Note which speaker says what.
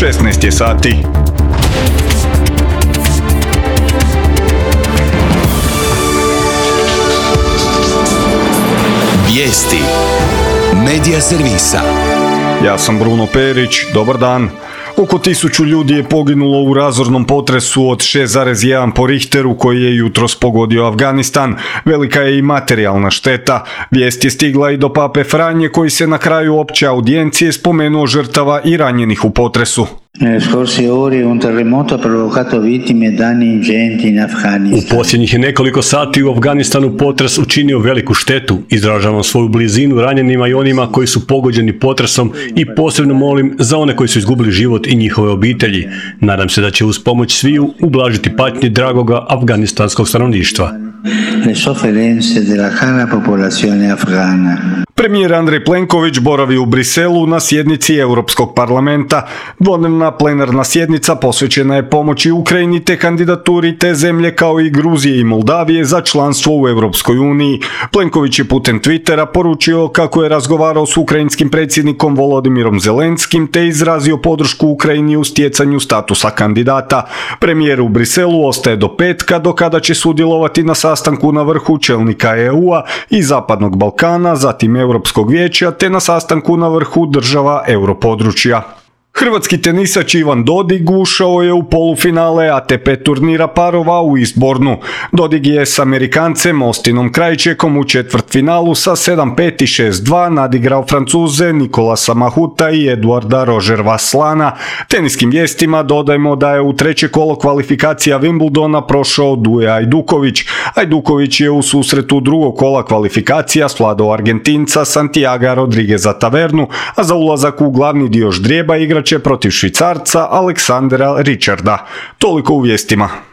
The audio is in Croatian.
Speaker 1: 16 je sati.
Speaker 2: Vijesti Medija servisa.
Speaker 1: Ja sam Bruno Perić, dobar dan. Oko 1000 ljudi je poginulo u razornom potresu od 6,1 po Richteru koji je jutros pogodio Afganistan. Velika je i materijalna šteta. Vijest je stigla i do pape Franje koji se na kraju opće audijencije spomenuo žrtava i ranjenih u potresu.
Speaker 3: U posljednjih nekoliko sati u Afganistanu potres učinio veliku štetu. Izražavam svoju blizinu ranjenima i onima koji su pogođeni potresom i posebno molim za one koji su izgubili život i njihove obitelji. Nadam se da će uz pomoć sviju ublažiti patnje dragoga afganistanskog stanovništva.
Speaker 1: Premijer Andrej Plenković boravi u Briselu na sjednici Europskog parlamenta. Dvodnevna plenarna sjednica posvećena je pomoći Ukrajini te kandidaturi te zemlje kao i Gruzije i Moldavije za članstvo u Europskoj uniji. Plenković je putem Twittera poručio kako je razgovarao s ukrajinskim predsjednikom Volodimirom Zelenskim te izrazio podršku Ukrajini u stjecanju statusa kandidata. Premijer u Briselu ostaje do petka do kada će sudjelovati na sastanku na vrhu čelnika EU-a i Zapadnog Balkana, zatim Europskog vijeća te na sastanku na vrhu država europodručja. Hrvatski tenisač Ivan Dodig ušao je u polufinale ATP turnira parova u Eastbournu. Dodig je s Amerikancem Austinom Krajčekom u četvrtfinalu sa 7-5 i 6-2 nadigrao Francuze Nikolasa Mahuta i Eduarda Roger Vaslana. Teniskim vijestima dodajmo da je u treće kolo kvalifikacija Wimbledona prošao Duje Ajduković. Ajduković je u susretu drugog kola kvalifikacija svladao Argentinca Santiaga Rodrigueza Tavernu, a za ulazak u glavni dio ždrijeba igra će protiv Švicarca Aleksandra Richarda. Toliko u vijestima.